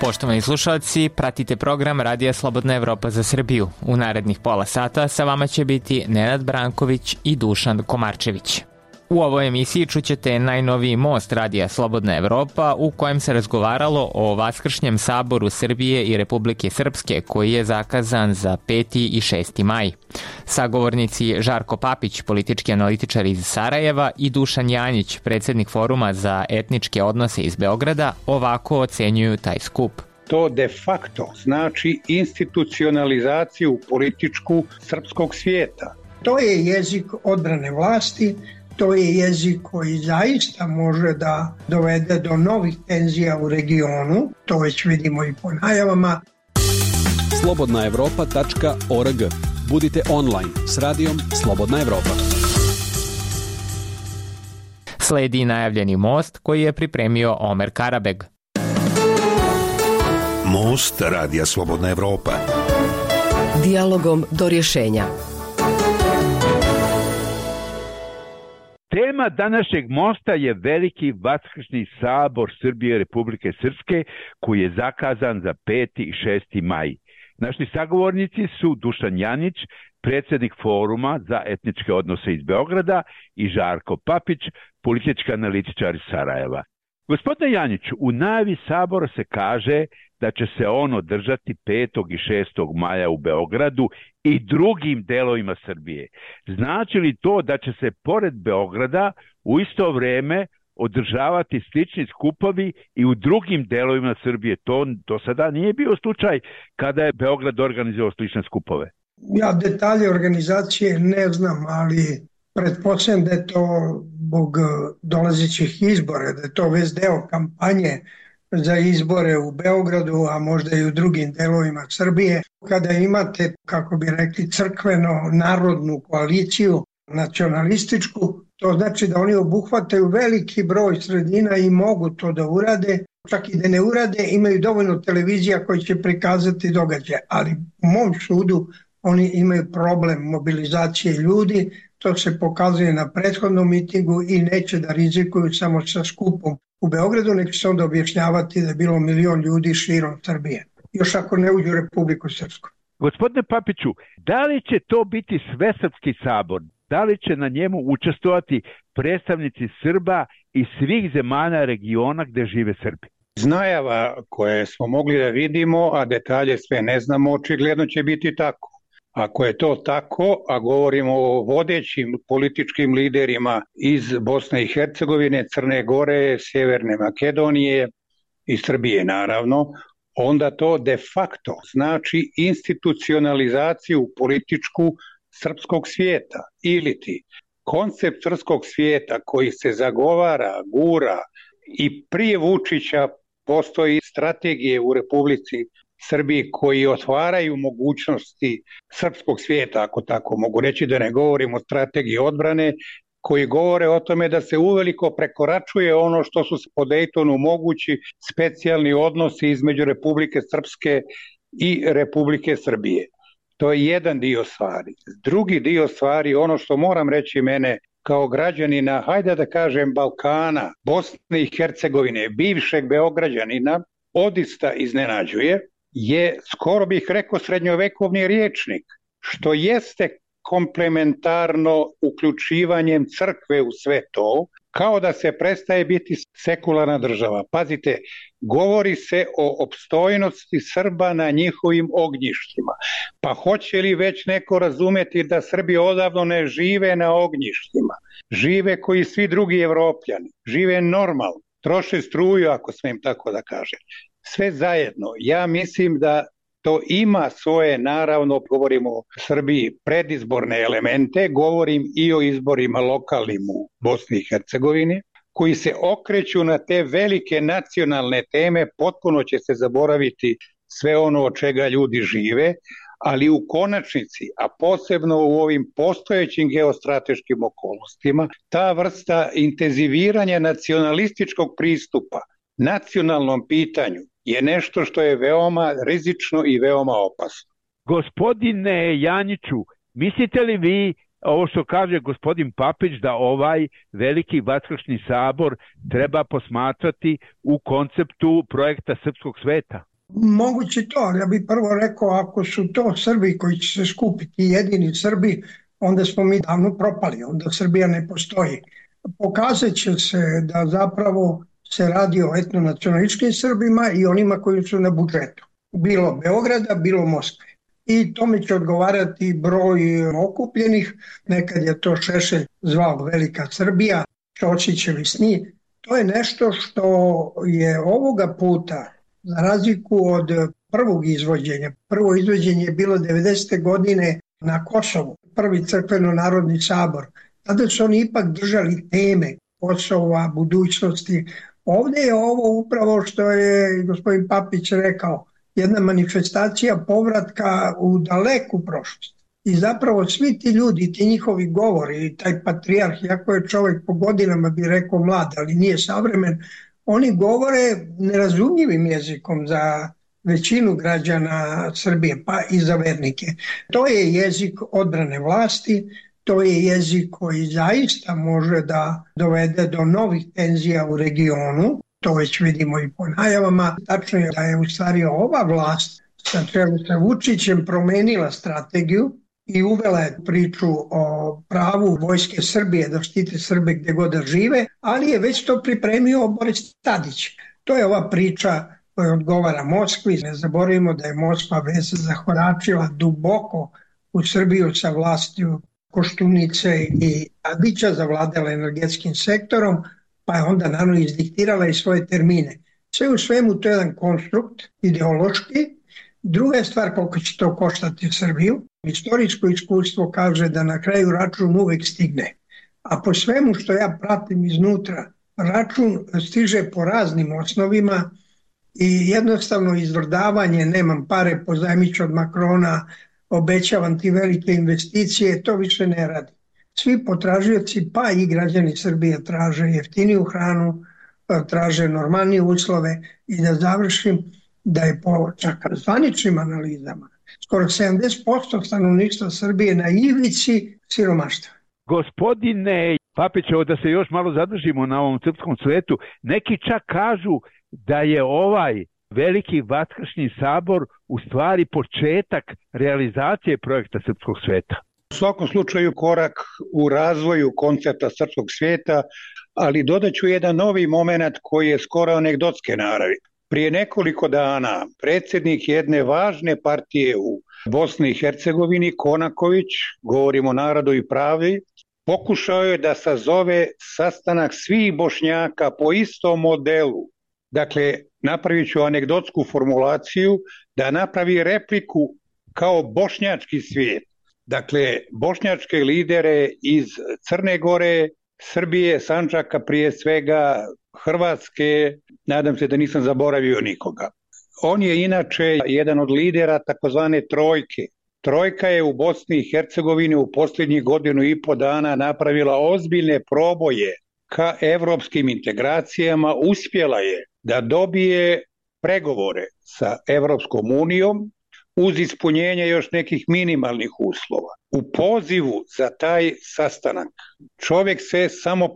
Poštovani slušalci, pratite program Radija Slobodna Evropa za Srbiju. U narednih pola sata sa vama će biti Nenad Branković i Dušan Komarčević. U ovoj emisiji čućete najnoviji most Radija Slobodna Evropa u kojem se razgovaralo o Vaskršnjem saboru Srbije i Republike Srpske koji je zakazan za 5. i 6. maj. Sagovornici Žarko Papić, politički analitičar iz Sarajeva, i Dušan Janjić, predsjednik Foruma za etničke odnose iz Beograda, ovako ocenjuju taj skup. To de facto znači institucionalizaciju političku srpskog svijeta. To je jezik odbrane vlasti. To je jezik koji zaista može da dovede do novih tenzija u regionu, to već vidimo i po najavama. slobodnaevropa.org. Budite online s radijom Slobodna Evropa. Sledi najavljeni most koji je pripremio Omer Karabeg. Most Radija Slobodna Evropa. Dijalogom do rješenja. Tema današnjeg mosta je veliki Vaskršnji sabor Srbije i Republike Srpske koji je zakazan za 5. i 6. maj. Naši sagovornici su Dušan Janjić, predsjednik Foruma za etničke odnose iz Beograda, i Žarko Papić, politički analitičar iz Sarajeva. Gospodine Janjiću, u najavi sabora se kaže da će se on održati 5. i 6. maja u Beogradu i drugim delovima Srbije. Znači li to da će se pored Beograda u isto vrijeme održavati slični skupovi i u drugim delovima Srbije? To do sada nije bio slučaj kada je Beograd organizovao slične skupove. Ja detalje organizacije ne znam, ali pretpostavljam da je to zbog dolazećih izbora, da je to već deo kampanje za izbore u Beogradu, a možda i u drugim delovima Srbije. Kada imate, kako bi rekli, crkveno-narodnu koaliciju, nacionalističku, to znači da oni obuhvataju veliki broj sredina i mogu to da urade. Čak i da ne urade, imaju dovoljno televizija koji će prikazati događaje. Ali u mom sudu oni imaju problem mobilizacije ljudi. To se pokazuje na prethodnom mitingu i neće da rizikuju samo sa skupom u Beogradu, nek se onda objašnjavati da je bilo 1 milion ljudi širom Srbije. Još ako ne uđu u Republiku Srpsku. Gospodine Papiću, da li će to biti svesrpski sabor? Da li će na njemu učestvovati predstavnici Srba i svih zemalja regiona gde žive Srbi? Iz najava koje smo mogli da vidimo, a detalje sve ne znamo, očigledno će biti tako. Ako je to tako, a govorimo o vodećim političkim liderima iz Bosne i Hercegovine, Crne Gore, Sjeverne Makedonije i Srbije naravno, onda to de facto znači institucionalizaciju političku srpskog svijeta. Iliti koncept srpskog svijeta koji se zagovara, gura i prije Vučića postoji strategije u Republici Srbiji koji otvaraju mogućnosti srpskog svijeta, ako tako mogu reći, da ne govorimo o strategiji odbrane, koji govore o tome da se uveliko prekoračuje ono što su po Dejtonu mogući specijalni odnosi između Republike Srpske i Republike Srbije. To je jedan dio stvari. Drugi dio stvari, ono što moram reći mene kao građanina, hajde da kažem Balkana, Bosne i Hercegovine, bivšeg Beograđanina, odista iznenađuje, je, skoro bih rekao, srednjovekovni rječnik, što jeste komplementarno uključivanjem crkve u sve to, kao da se prestaje biti sekularna država. Pazite, govori se o opstojnosti Srba na njihovim ognjištima. Pa hoće li već neko razumeti da Srbi odavno ne žive na ognjištima? Žive koji svi drugi Evropljani, žive normalno, troše struju, ako smijem tako da kažem. Sve zajedno, ja mislim da to ima svoje, naravno, govorimo o Srbiji, predizborne elemente, govorim i o izborima lokalnim u Bosni i Hercegovini, koji se okreću na te velike nacionalne teme, potpuno će se zaboraviti sve ono od čega ljudi žive, ali u konačnici, a posebno u ovim postojećim geostrateškim okolnostima, ta vrsta intenziviranja nacionalističkog pristupa nacionalnom pitanju je nešto što je veoma rizično i veoma opasno. Gospodine Janjiću, mislite li vi, ovo što kaže gospodin Papić, da ovaj veliki Vaskršnji sabor treba posmatrati u konceptu projekta srpskog sveta? Moguće to, ali ja bih prvo rekao, ako su to Srbi koji će se skupiti, jedini Srbi, onda smo mi davno propali, onda Srbija ne postoji. Pokazat će se da zapravo se radi o etnonacionalističkim Srbima i onima koji su na budžetu. Bilo Beograda, bilo Moskve. I tome će odgovarati broj okupljenih, nekad je to Šešelj zvao Velika Srbija, Ćosićevi sni. To je nešto što je ovoga puta, za razliku od prvog izvođenja. Prvo izvođenje je bilo 90. godine na Kosovu, prvi crkveno-narodni sabor. Tada su oni ipak držali teme Kosova, budućnosti. Ovdje je ovo upravo što je gospodin Papić rekao, jedna manifestacija povratka u daleku prošlost. I zapravo svi ti ljudi, ti njihovi govori, taj patrijarh, iako je čovjek po godinama bi rekao mlad, ali nije savremen, oni govore nerazumljivim jezikom za većinu građana Srbije, pa i za vernike. To je jezik odbrane vlasti, to je jezik koji zaista može da dovede do novih tenzija u regionu, to već vidimo i po najavama. Tačno je da je u stvari ova vlast sa Vučićem promenila strategiju i uvela je priču o pravu vojske Srbije da štite Srbe gde god da žive, ali je već to pripremio Boris Tadić. To je ova priča koja odgovara Moskvi. Ne zaboravimo da je Moskva već zahoračila duboko u Srbiju sa vlastiju Koštunice i Tadića, zavladala energetskim sektorom, pa je onda naravno izdiktirala i svoje termine. Sve u svemu to je jedan konstrukt ideološki. Druga je stvar koliko će to koštati Srbiju. Istorijsko iskustvo kaže da na kraju račun uvek stigne. A po svemu što ja pratim iznutra, račun stiže po raznim osnovima i jednostavno izvrdavanje, nemam pare, pozajmiću od Makrona, obećavam ti velike investicije, to više ne radi. Svi potražioci, pa i građani Srbije, traže jeftiniju hranu, traže normalnije uslove i da završim da je po čak zvaničnim analizama skoro 70% stanovništva Srbije na ivici siromaštva. Gospodine Papićevo, da se još malo zadržimo na ovom srpskom svetu, neki čak kažu da je ovaj veliki vaskršnji sabor u stvari početak realizacije projekta srpskog sveta. U svakom slučaju korak u razvoju koncepta srpskog svijeta, ali dodaću jedan novi moment koji je skoro anegdotske naravi. Prije nekoliko dana predsjednik jedne važne partije u Bosni i Hercegovini, Konaković, govorimo o Narodu i pravi, pokušao je da sazove sastanak svih Bošnjaka po istom modelu. Dakle, napravit ću anegdotsku formulaciju, da napravi repliku kao bošnjački svijet. Dakle, bošnjačke lidere iz Crne Gore, Srbije, Sandžaka prije svega, Hrvatske, nadam se da nisam zaboravio nikoga. On je inače jedan od lidera takozvane trojke. Trojka je u Bosni i Hercegovini u posljednjih 1.5 dana napravila ozbiljne proboje ka evropskim integracijama, uspjela je da dobije pregovore sa Evropskom unijom uz ispunjenje još nekih minimalnih uslova. U pozivu za taj sastanak čovjek se samo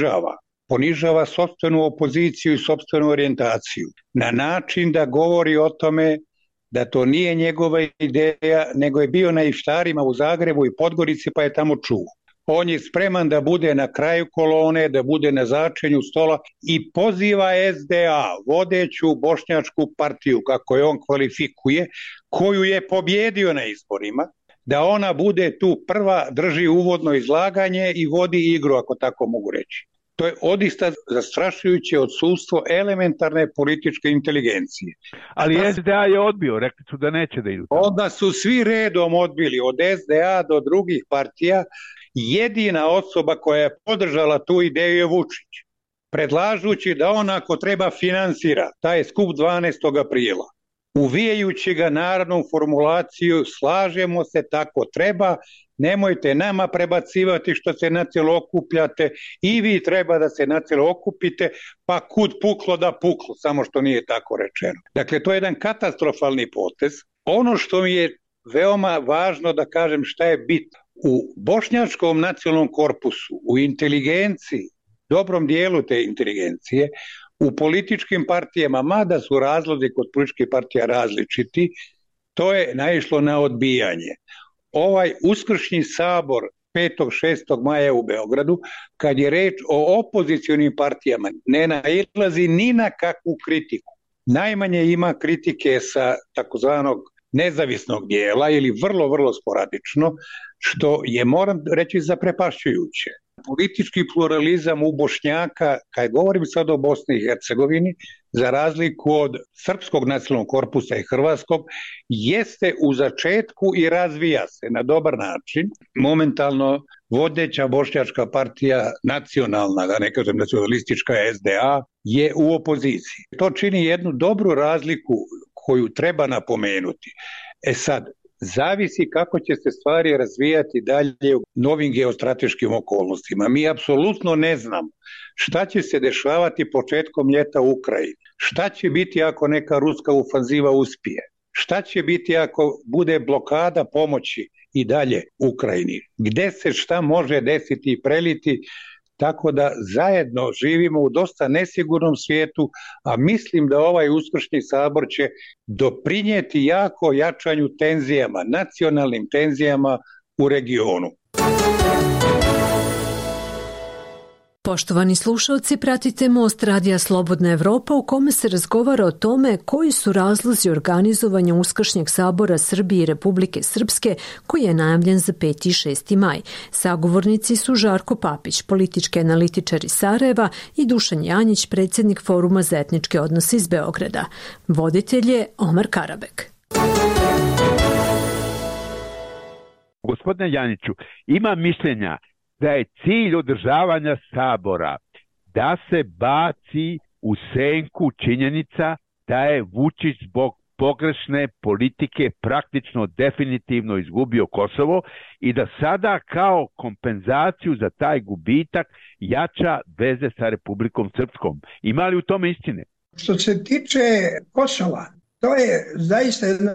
ponižava sopstvenu opoziciju i sopstvenu orijentaciju na način da govori o tome da to nije njegova ideja, nego je bio na iftarima u Zagrebu i Podgorici pa je tamo čuo. On je spreman da bude na kraju kolone, da bude na začelju stola i poziva SDA, vodeću bošnjačku partiju, kako je on kvalifikuje, koju je pobjedio na izborima, da ona bude tu prva, drži uvodno izlaganje i vodi igru, ako tako mogu reći. To je odista zastrašujuće odsustvo elementarne političke inteligencije. Ali SDA je odbio, rekli su da neće da idu. Onda su svi redom odbili, od SDA do drugih partija. Jedina osoba koja je podržala tu ideju je Vučić, predlažući da on ako treba finansira taj skup 12. aprila, uvijajući ga narodnom formulaciju slažemo se, tako treba, nemojte nama prebacivati što se nacijelo okupljate i vi treba da se nacijelo okupite, pa kud puklo da puklo, samo što nije tako rečeno. Dakle, to je jedan katastrofalni potez. Ono što mi je veoma važno da kažem šta je bitno. U bošnjačkom nacionalnom korpusu, u inteligenciji, dobrom dijelu te inteligencije, u političkim partijama, mada su razlozi kod političkih partija različiti, to je naišlo na odbijanje. Ovaj uskršnji sabor 5. 6. maja u Beogradu, kad je reč o opozicionim partijama, ne nailazi ni na kakvu kritiku. Najmanje ima kritike sa takozvanog nezavisnog dijela ili vrlo, vrlo sporadično, što je, moram reći, zaprepašćujuće. Politički pluralizam u Bošnjaka, kad govorim sad o Bosni i Hercegovini, za razliku od srpskog nacionalnog korpusa i hrvatskog, jeste u začetku i razvija se na dobar način. Momentalno vodeća bošnjačka partija, nacionalna, da ne kažem nacionalistička SDA, je u opoziciji. To čini jednu dobru razliku koju treba napomenuti. Sad, zavisi kako će se stvari razvijati dalje u novim geostrateškim okolnostima. Mi apsolutno ne znamo šta će se dešavati početkom ljeta u Ukrajini, šta će biti ako neka ruska ofanziva uspije, šta će biti ako bude blokada pomoći i dalje Ukrajini, gde se šta može desiti i preliti. Tako da zajedno živimo u dosta nesigurnom svijetu, a mislim da ovaj uskršnji sabor će doprinijeti jako jačanju tenzijama, nacionalnim tenzijama u regionu. Poštovani slušalci, pratite Most radija Slobodna Evropa u kome se razgovara o tome koji su razlozi organizovanja Uskršnjeg sabora Srbije i Republike Srpske koji je najavljen za 5. i 6. maj. Sagovornici su Žarko Papić, politički analitičar iz Sarajeva i Dušan Janjić, predsjednik Foruma za etničke odnose iz Beograda. Voditelj je Omar Karabek. Gospodine Janjiću, ima mišljenja da je cilj održavanja sabora da se baci u senku činjenica da je Vučić zbog pogrešne politike praktično definitivno izgubio Kosovo i da sada kao kompenzaciju za taj gubitak jača veze sa Republikom Srpskom. Ima li u tome istine? Što se tiče Kosova, to je zaista jedna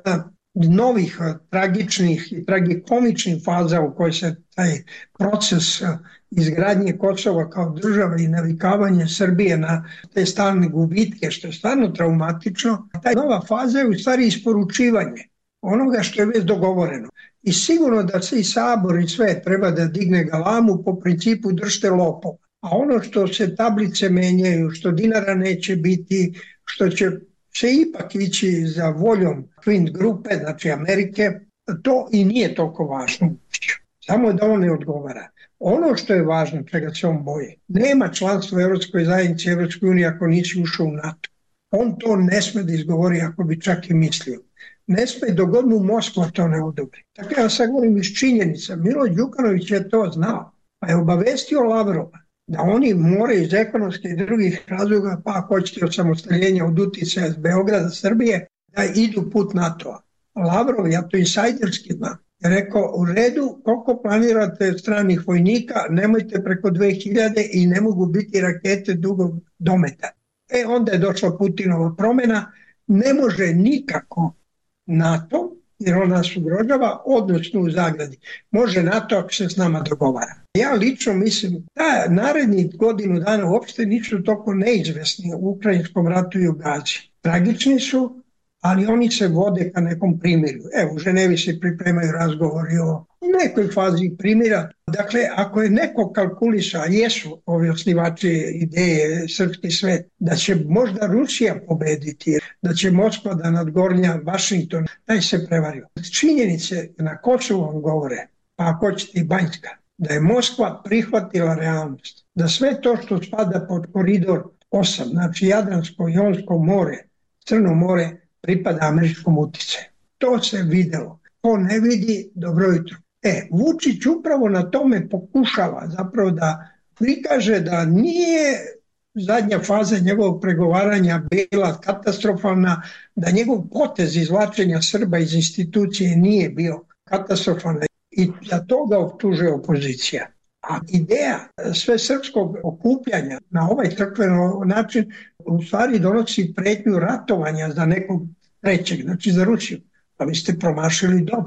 novih tragičnih i tragikomičnih faza u kojoj se taj proces izgradnje Kosova kao države i navikavanje Srbije na te stalne gubitke, što je stvarno traumatično. Ta nova faza je u stvari isporučivanje onoga što je već dogovoreno. I sigurno da se i sabor i sve treba da digne galamu po principu držte lopova. A ono što se tablice menjaju, što dinara neće biti, što će se ipak ići za voljom Quint grupe, znači Amerike, to i nije toliko važno. Samo da on ne odgovara. Ono što je važno, čega se on boji, nema članstva u Evropskoj zajednici, Evropskoj uniji ako nisi ušao u NATO. On to ne sme da izgovori ako bi čak i mislio. Ne sme dok god mu Moskva to ne odobri. Tako ja sad govorim iz činjenica. Milo Đukanović je to znao, pa je obavestio Lavrova da oni moraju iz ekonomskih i drugih razloga, pa ako hoćete osamostaljenja od uticaja s Beograda, Srbije, da idu put NATO-a. Lavrov, ja to insajderski znam, je rekao, u redu, koliko planirate stranih vojnika, nemojte preko 2000 i ne mogu biti rakete dugog dometa. Onda je došla Putinova promjena, ne može nikako NATO, jer on nas ugrožava, odnosno u zagradi. Može NATO ako se s nama dogovara. Ja lično mislim da narednih godinu dana uopšte nisu toliko neizvesni u ukrajinskom ratu i u Gazi. Tragični su, ali oni se vode ka nekom primirju. Evo, u Ženevi se pripremaju razgovori o nekoj fazi primira. Dakle, ako je neko kalkulisa, jesu ovi osnivači ideje Srpski svet, da će možda Rusija pobediti, da će Moskva da nadgornja Vašington, taj se prevario. Činjenice na Kosovu vam govore, pa ako ćete i Banjska, da je Moskva prihvatila realnost, da sve to što spada pod koridor 8, znači Jadransko, Jonsko more, Crno more, pripada američkom uticaju. To se videlo. Ko ne vidi, dobro jutro. Vučić upravo na tome pokušava zapravo da prikaže da nije zadnja faza njegovog pregovaranja bila katastrofalna, da njegov potez izvlačenja Srba iz institucije nije bio katastrofalan i za to ga optužuje opozicija. A ideja sve srpskog okupljanja na ovaj crkven način u stvari donosi pretnju ratovanja za nekog trećeg, znači za Rusiju. Pa vi ste promašili doba.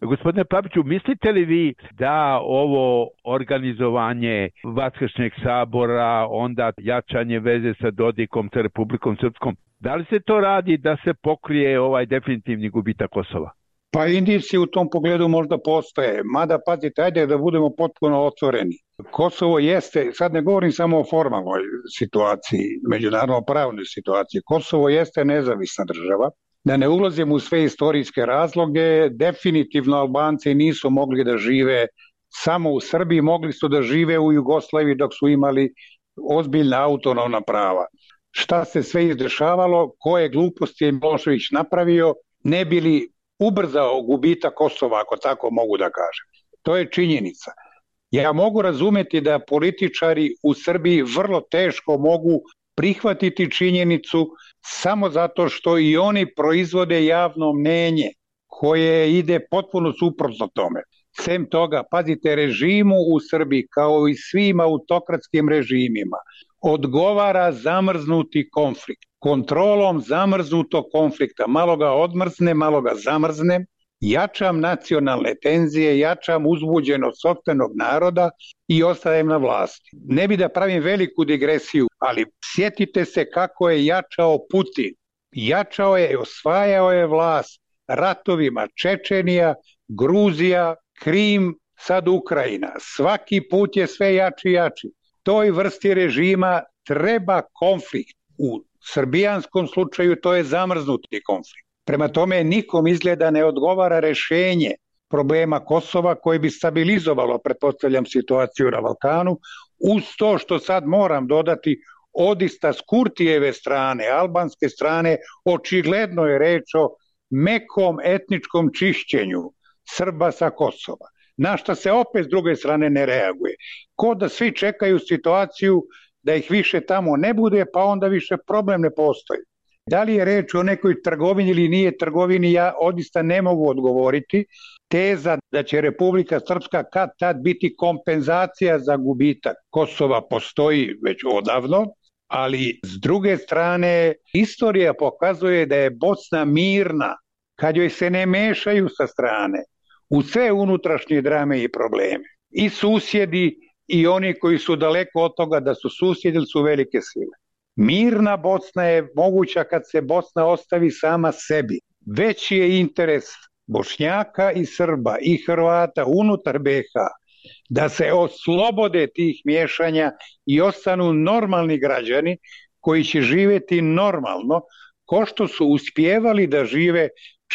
Gospodine Papiću, mislite li vi da ovo organizovanje Vaskršnjeg sabora, onda jačanje veze sa Dodikom, sa Republikom Srpskom, da li se to radi da se pokrije ovaj definitivni gubitak Kosova? Pa indici u tom pogledu možda postoje, mada pazite, ajde da budemo potpuno otvoreni. Kosovo jeste, sad ne govorim samo o formalnoj situaciji, međunarodno pravnoj situaciji, Kosovo jeste nezavisna država. Da ne ulazim u sve istorijske razloge, definitivno Albanci nisu mogli da žive samo u Srbiji, mogli su da žive u Jugoslaviji dok su imali ozbiljna autonomna prava. Šta se sve izdešavalo, koje gluposti je Milošević napravio, ne bi li ubrzao gubitak Kosova, ako tako mogu da kažem. To je činjenica. Ja mogu razumeti da političari u Srbiji vrlo teško mogu prihvatiti činjenicu samo zato što i oni proizvode javno mnjenje koje ide potpuno suprotno tome. Sem toga, pazite, režimu u Srbiji kao i svim autokratskim režimima odgovara zamrznuti konflikt. Kontrolom zamrznutog konflikta, malo ga odmrzne, malo ga zamrzne, jačam nacionalne tenzije, jačam uzbuđenost sopstvenog naroda i ostajem na vlasti. Ne bi da pravim veliku digresiju, ali sjetite se kako je jačao Putin. Jačao je, osvajao je vlast ratovima Čečenija, Gruzija, Krim, sad Ukrajina. Svaki put je sve jači i jači. Toj vrsti režima treba konflikt. U srbijanskom slučaju to je zamrznuti konflikt. Prema tome nikom izgleda ne odgovara rešenje problema Kosova koje bi stabilizovalo, pretpostavljam, situaciju na Balkanu, uz to što sad moram dodati odista s Kurtijeve strane, albanske strane, očigledno je reč o mekom etničkom čišćenju Srba sa Kosova, na što se opet s druge strane ne reaguje. Ko da svi čekaju situaciju da ih više tamo ne bude, pa onda više problem ne postoji. Da li je reč o nekoj trgovini ili nije trgovini, ja odista ne mogu odgovoriti. Teza da će Republika Srpska kad tad biti kompenzacija za gubitak Kosova postoji već odavno, ali s druge strane istorija pokazuje da je Bosna mirna kad joj se ne mešaju sa strane u sve unutrašnje drame i probleme. I susjedi i oni koji su daleko od toga da su susjedi ili su velike sile. Mirna Bosna je moguća kad se Bosna ostavi sama sebi. Veći je interes Bošnjaka i Srba i Hrvata unutar BiH da se oslobode tih miješanja i ostanu normalni građani koji će živjeti normalno, ko što su uspjevali da žive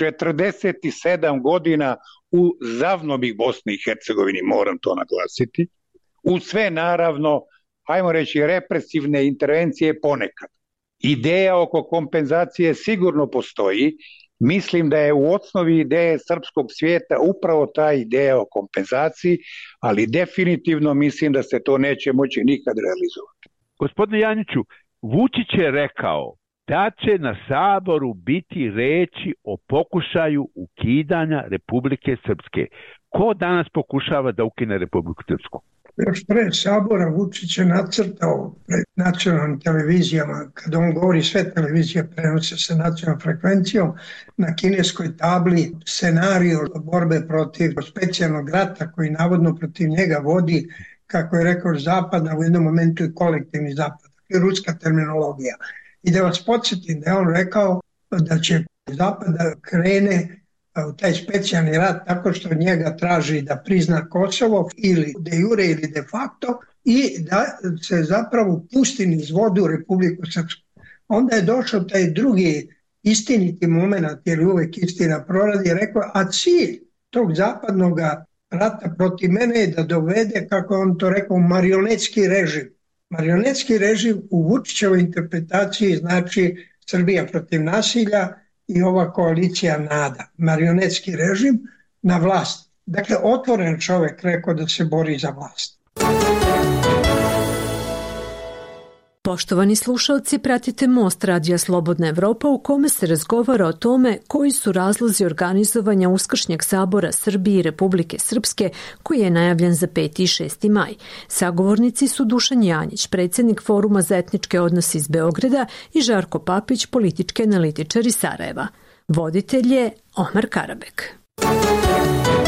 47 godina u zavnobi Bosni i Hercegovini, moram to naglasiti, u sve naravno, hajmo reći, represivne intervencije ponekad. Ideja oko kompenzacije sigurno postoji. Mislim da je u osnovi ideje srpskog svijeta upravo ta ideja o kompenzaciji, ali definitivno mislim da se to neće moći nikad realizovati. Gospodine Janjiću, Vučić je rekao da će na Saboru biti reči o pokušaju ukidanja Republike Srpske. Ko danas pokušava da ukine Republiku Srpsku? Još pred Sabora Vučić je nacrtao pred nacionalnim televizijama, kada on govori sve televizije prenose sa nacionalnom frekvencijom, na kineskoj tabli scenariju borbe protiv specijalnog rata koji navodno protiv njega vodi, kako je rekao, Zapad, a u jednom momentu i kolektivni Zapad, i ruska terminologija. I da vas podsjetim da je on rekao da će Zapad da krene u taj specijalni rat tako što njega traži da prizna Kosovo ili de jure ili de facto i da se zapravo pusti niz vodu u Republiku Srpsku. Onda je došao taj drugi istiniti moment, jer uvek istina proradi, i rekao, a cilj tog zapadnog rata protiv mene je da dovede, kako je on to rekao, marionetski režim. Marionetski režim u Vučićevoj interpretaciji znači Srbija protiv nasilja i ova koalicija NADA, marionetski režim na vlast. Dakle, otvoren čovjek rekao da se bori za vlast. Poštovani slušalci, pratite Most Radija Slobodna Evropa u kome se razgovara o tome koji su razlozi organizovanja Uskršnjeg sabora Srbije i Republike Srpske koji je najavljen za 5. i 6. maj. Sagovornici su Dušan Janjić, predsjednik Foruma za etničke odnose iz Beograda i Žarko Papić, politički analitičar iz Sarajeva. Voditelj je Omar Karabek.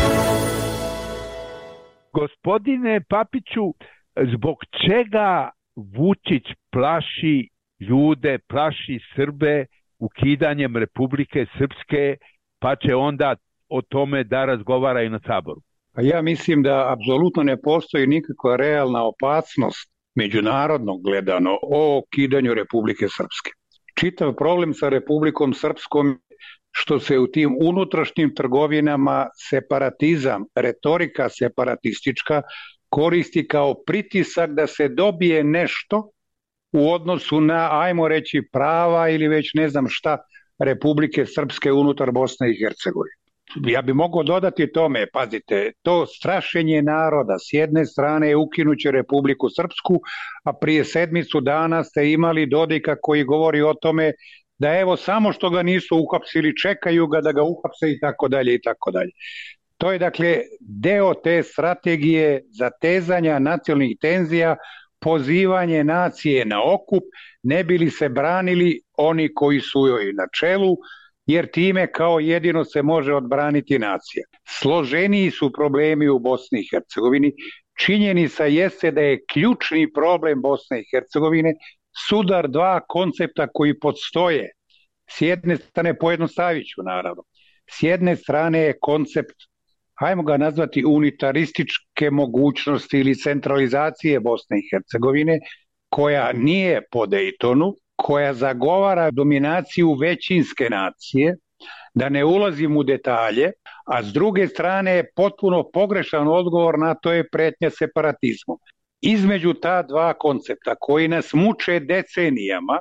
Gospodine Papiću, zbog čega Vučić plaši ljude, plaši Srbe ukidanjem Republike Srpske, pa će onda o tome da razgovara i na Saboru? Pa ja mislim da apsolutno ne postoji nikakva realna opasnost međunarodnog gledano o ukidanju Republike Srpske. Čitav problem sa Republikom Srpskom što se u tim unutrašnjim trgovinama separatizam, retorika separatistička koristi kao pritisak da se dobije nešto u odnosu na, ajmo reći, prava ili već ne znam šta Republike Srpske unutar Bosne i Hercegovine. Ja bi mogao dodati tome, pazite, to strašenje naroda, s jedne strane je ukinuće Republiku Srpsku, a prije 7 dana ste imali Dodika koji govori o tome da evo samo što ga nisu uhapsili, čekaju ga da ga uhapse i tako dalje i tako dalje. To je dakle deo te strategije zatezanja nacionalnih tenzija, pozivanje nacije na okup, ne bi li se branili oni koji su joj na čelu, jer time kao jedino se može odbraniti nacija. Složeniji su problemi u Bosni i Hercegovini. Činjenica jeste da je ključni problem Bosne i Hercegovine sudar dva koncepta koji podstoje. S jedne strane, pojednostavit ću naravno, s jedne strane je koncept, hajmo ga nazvati unitarističke mogućnosti ili centralizacije Bosne i Hercegovine, koja nije po Dejtonu, koja zagovara dominaciju većinske nacije, da ne ulazim u detalje, a s druge strane je potpuno pogrešan odgovor na to je pretnja separatizmom. Između ta dva koncepta koji nas muče decenijama,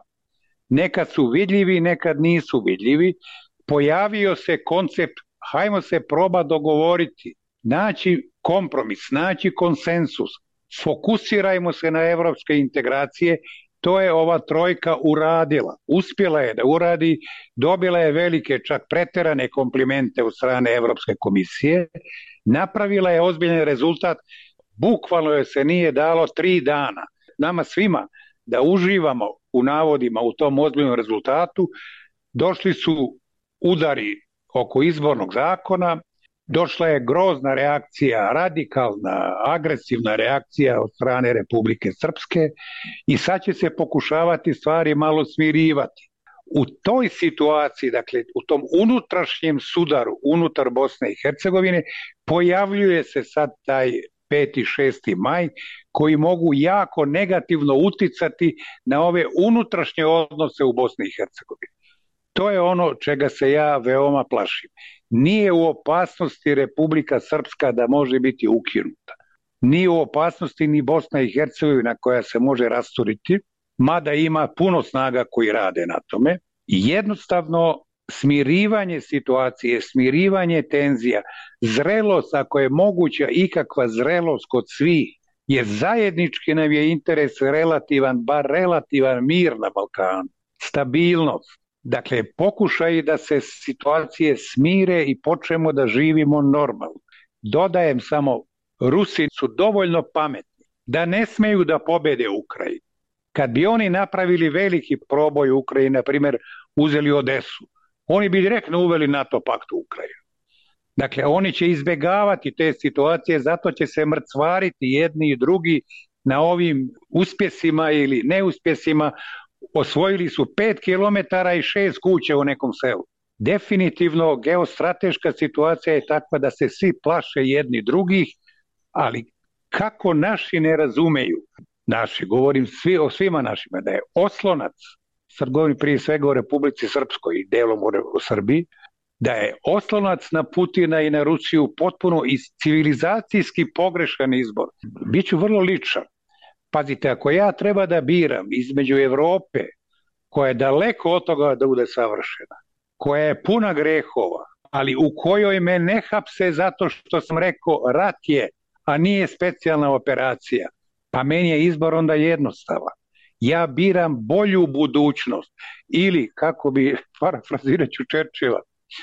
nekad su vidljivi, nekad nisu vidljivi, pojavio se koncept, hajmo se proba dogovoriti, naći kompromis, naći konsensus, fokusirajmo se na evropske integracije. To je ova trojka uradila. Uspjela je da uradi, dobila je velike, čak preterane komplimente od strane Evropske komisije, napravila je ozbiljan rezultat, bukvalno je se nije dalo 3 dana. Nama svima da uživamo u navodima u tom ozbiljnom rezultatu, došli su udari oko izbornog zakona, došla je grozna reakcija, radikalna, agresivna reakcija od strane Republike Srpske i sad će se pokušavati stvari malo smirivati. U toj situaciji, dakle u tom unutrašnjem sudaru unutar Bosne i Hercegovine, pojavljuje se sad taj 5. i 6. maj koji mogu jako negativno uticati na ove unutrašnje odnose u Bosni i Hercegovini. To je ono čega se ja veoma plašim. Nije u opasnosti Republika Srpska da može biti ukinuta. Nije u opasnosti ni Bosna i Hercegovina koja se može rasturiti, mada ima puno snaga koji rade na tome. Jednostavno smirivanje situacije, smirivanje tenzija, zrelost, ako je moguća ikakva zrelost kod svih, jer zajednički nam je interes relativan, bar relativan mir na Balkanu, stabilnost. Dakle, pokušaj da se situacije smire i počnemo da živimo normalno. Dodajem samo, Rusi su dovoljno pametni da ne smeju da pobede Ukrajinu. Kad bi oni napravili veliki proboj u Ukrajini, na primjer uzeli Odesu, oni bi direktno uveli NATO pakt u Ukrajinu. Dakle, oni će izbegavati te situacije, zato će se mrcvariti jedni i drugi na ovim uspjesima ili neuspjesima. Osvojili su 5 kilometara i 6 kuća u nekom selu. Definitivno geostrateška situacija je takva da se svi plaše jedni drugih, ali kako naši ne razumeju, naši, govorim o svima našima, da je oslonac, sad govorim prije svega o Republici Srpskoj i delom o Srbiji, da je oslonac na Putina i na Rusiju potpuno civilizacijski pogrešan izbor. Biću vrlo ličan. Pazite, ako ja treba da biram između Evrope, koja je daleko od toga da bude savršena, koja je puna grehova, ali u kojoj me ne hapse zato što sam rekao rat je, a nije specijalna operacija, pa meni je izbor onda jednostavan. Ja biram bolju budućnost ili, kako bi, parafrazirat ću Churchilla,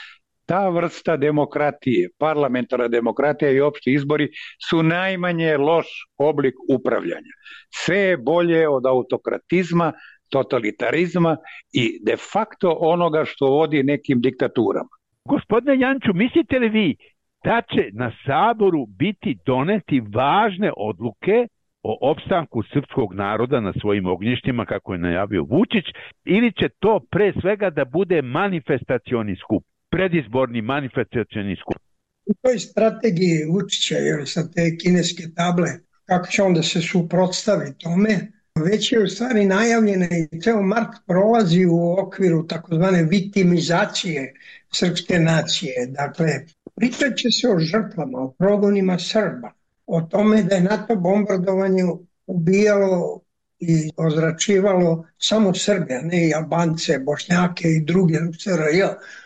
ta vrsta demokratije, parlamentarna demokratija i opšti izbori su najmanje loš oblik upravljanja. Sve je bolje od autokratizma, totalitarizma i de facto onoga što vodi nekim diktaturama. Gospodine Janču, mislite li vi da će na Saboru biti doneti važne odluke o opstanku srpskog naroda na svojim ognjištima, kako je najavio Vučić, ili će to pre svega da bude manifestacioni skup, predizborni manifestacioni skup? U toj strategiji Vučića, sa te kineske table, kako će onda se suprotstavi tome, već je u stvari najavljena i ceo mark prolazi u okviru takozvane vitimizacije srpske nacije. Dakle, pričat će se o žrtvama, o progonima Srba, o tome da je NATO bombardovanje ubijalo i ozračivalo samo Srbe, a ne i Albance, Bošnjake i druge u SRJ.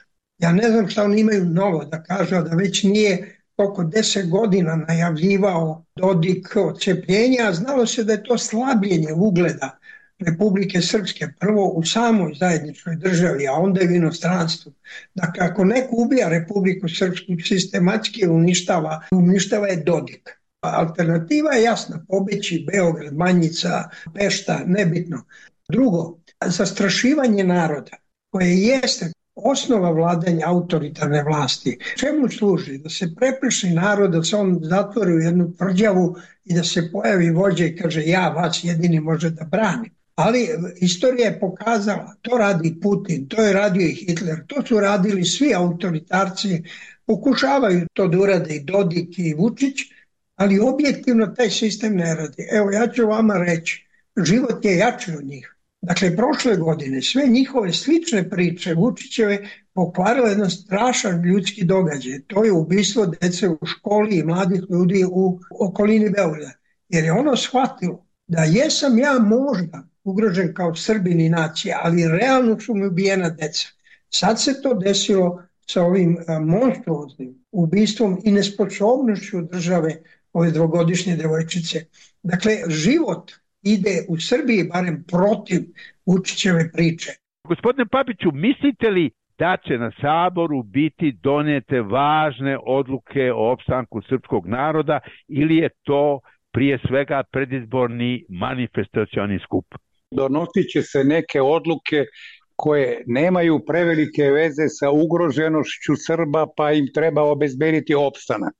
Ja ne znam šta oni imaju novo da kažu, da već nije oko 10 godina najavljivao Dodik odcepljenja, a znalo se da je to slabljenje ugleda Republike Srpske, prvo u samoj zajedničkoj državi, a onda i u inostranstvu. Dakle, ako neko ubija Republiku Srpsku sistematski uništava je Dodik. Alternativa je jasna, pobeći Beograd, Manjica, Pešta, nebitno. Drugo, zastrašivanje naroda, koje jeste osnova vladanja autoritarne vlasti. Čemu služi? Da se preplaši narod, da se on zatvori u jednu tvrđavu i da se pojavi vođa i kaže ja vas jedini može da branim. Ali istorija je pokazala, to radi Putin, to je radio i Hitler, to su radili svi autoritarci, pokušavaju to da urade i Dodik i Vučić, ali objektivno taj sistem ne radi. Evo, ja ću vama reći, život je jači od njih. Dakle, prošle godine sve njihove slične priče Vučićeve pokvarile jedan strašan ljudski događaj. To je ubistvo dece u školi i mladih ljudi u okolini Beograda. Jer je ono shvatilo da jesam ja možda ugrožen kao Srbin i nacija, ali realno su mi ubijena deca. Sad se to desilo sa ovim monstruoznim ubistvom i nesposobnošću države ove dvogodišnje devojčice. Dakle, život ide u Srbiji barem protiv Vučićeve priče. Gospodine Papiću, mislite li da će na Saboru biti donete važne odluke o opstanku srpskog naroda ili je to prije svega predizborni manifestacioni skup? Donosit će se neke odluke koje nemaju prevelike veze sa ugroženošću Srba, pa im treba obezbediti opstanak.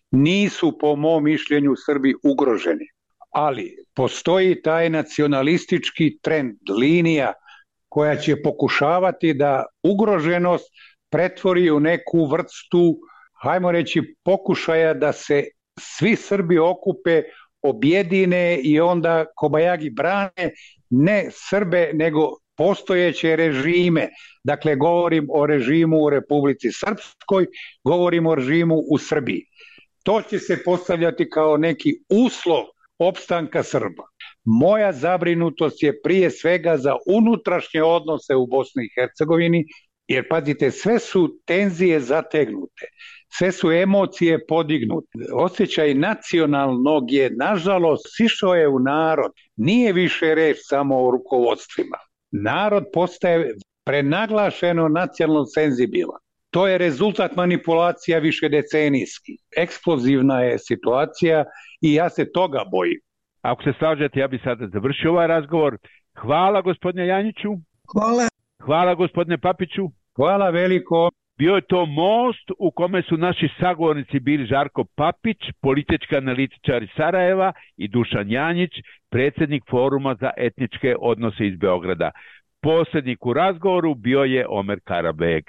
Nisu, po mom mišljenju, Srbi ugroženi. Ali postoji taj nacionalistički trend, linija koja će pokušavati da ugroženost pretvori u neku vrstu, hajmo reći, pokušaja da se svi Srbi okupe, objedine i onda kobajagi brane ne Srbe nego postojeće režime. Dakle, govorim o režimu u Republici Srpskoj, govorim o režimu u Srbiji. To će se postavljati kao neki uslov opstanka Srba. Moja zabrinutost je prije svega za unutrašnje odnose u Bosni i Hercegovini, jer pazite, sve su tenzije zategnute, sve su emocije podignute. Osjećaj nacionalnog je, nažalost, sišao je u narod. Nije više reč samo o rukovodstvima. Narod postaje prenaglašeno nacionalno senzibilan. To je rezultat manipulacija višedecenijski. Eksplozivna je situacija i ja se toga bojim. Ako se slažete, ja bih sada završio ovaj razgovor. Hvala gospodine Janjiću. Hvala. Hvala gospodine Papiću. Hvala veliko. Bio je to Most u kome su naši sagovornici bili Žarko Papić, politički analitičar iz Sarajeva, i Dušan Janjić, predsjednik Foruma za etničke odnose iz Beograda. Posrednik u razgovoru bio je Omer Karabeg.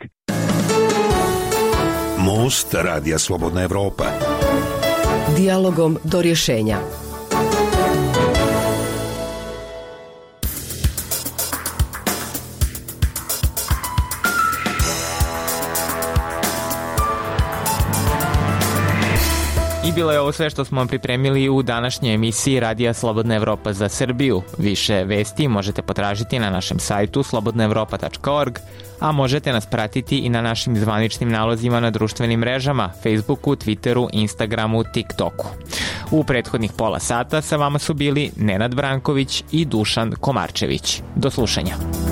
Most Radija Slobodna Evropa. Dijalogom do rješenja. I bilo je ovo sve što smo vam pripremili u današnjoj emisiji Radija Slobodna Evropa za Srbiju. Više vesti možete potražiti na našem sajtu slobodnaevropa.org, a možete nas pratiti i na našim zvaničnim nalozima na društvenim mrežama, Facebooku, Twitteru, Instagramu, TikToku. U prethodnih pola sata sa vama su bili Nenad Branković i Dušan Komarčević. Do slušanja.